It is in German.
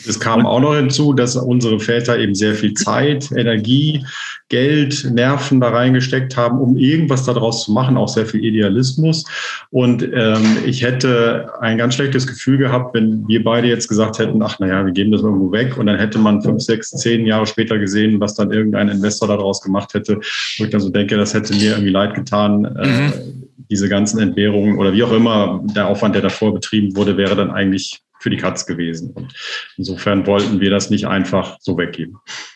Es kam auch noch hinzu, dass unsere Väter eben sehr viel Zeit, Energie, Geld, Nerven da reingesteckt haben, um irgendwas daraus zu machen, auch sehr viel Idealismus. Und ich hätte ein ganz schlechtes Gefühl gehabt, wenn wir beide jetzt gesagt hätten, ach naja, wir geben das irgendwo weg. Und dann hätte man 5, 6, 10 Jahre später gesehen, was dann irgendein Investor daraus gemacht hätte, wo ich dann so denke, das hätte mir irgendwie leid getan. Diese ganzen Entbehrungen oder wie auch immer der Aufwand, der davor betrieben wurde, wäre dann eigentlich für die Katz gewesen. Und insofern wollten wir das nicht einfach so weggeben.